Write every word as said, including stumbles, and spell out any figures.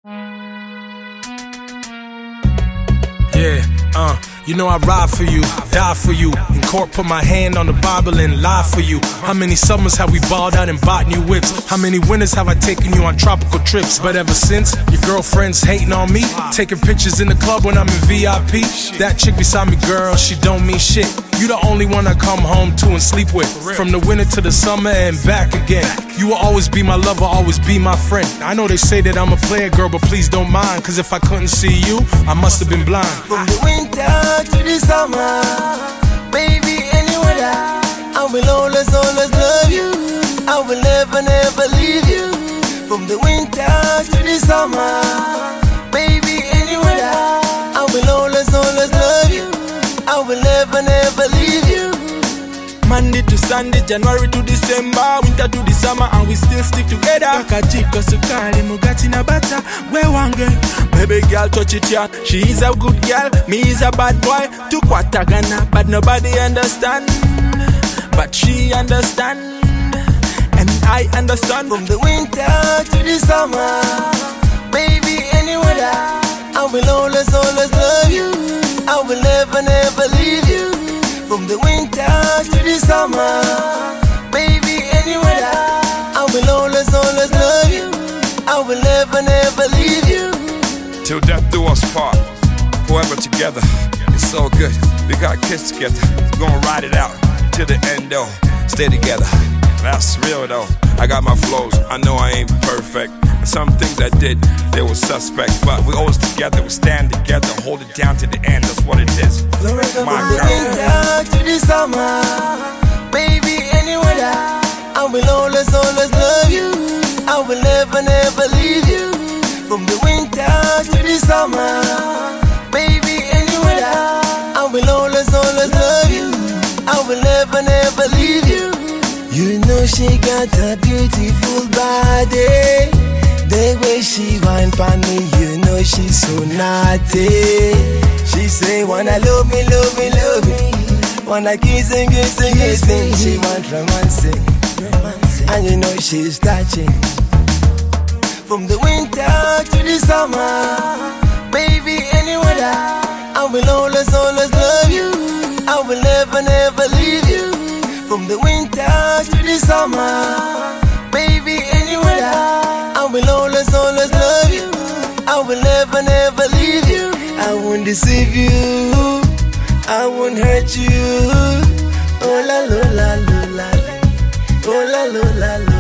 Yeah, uh, you know I ride for you, die for you. In court, put my hand on the Bible and lie for you. How many summers have we balled out and bought new whips? How many winters have I taken you on tropical trips? But ever since, your girlfriend's hating on me, taking pictures in the club when I'm in V I P. That chick beside me, girl, she don't mean shit. You the only one I come home to and sleep with. From the winter to the summer and back again. You will always be my lover, always be my friend. I know they say that I'm a player, girl, but please don't mind. Cause if I couldn't see you, I must have been blind. From the winter to the summer, baby, any weather, I will always, always love you. I will never, never leave you. From the winter to the summer, baby, any weather, I will always, always love you. I will never, never leave you. Monday to Sunday, January to December, winter to the summer, and we still stick together. Kakachiko sukari mugati na bata, we wange. Baby girl touch it ya, she is a good girl, me is a bad boy. Tukwatagana, but nobody understand. But she understand, and I understand. From the winter to the summer, baby, any weather, I will always, always love you. I will never, never leave you. From the winter to the summer, baby, any weather, I will always, always love you. I will never, never leave you. Till death do us part, forever together. It's so good, we got kids together. Gonna ride it out till the end though. Stay together, that's real though. I got my flows, I know I ain't perfect. Some things I did, they were suspect. But we always together, we stand together. Hold it down to the end, that's what it is. My From the winter to the summer, baby, any weather, I will always, always love you. I will never, never leave you. From the winter to the summer, baby, any weather, I will always, always love you. I will never, never leave you. You know she got a beautiful body. The way she whine for me, you know she's so naughty. She say, wanna love me, love me, love me. Wanna kiss and kiss and kiss me. She want romancing, and you know she's touching. From the winter to the summer, baby, any weather, I will always, always love you. I will never, never leave you. From the winter to the summer, baby, any weather, I will always, always love you. I will never, never leave you. I won't deceive you, I won't hurt you. Oh la la la la la, oh la la la la.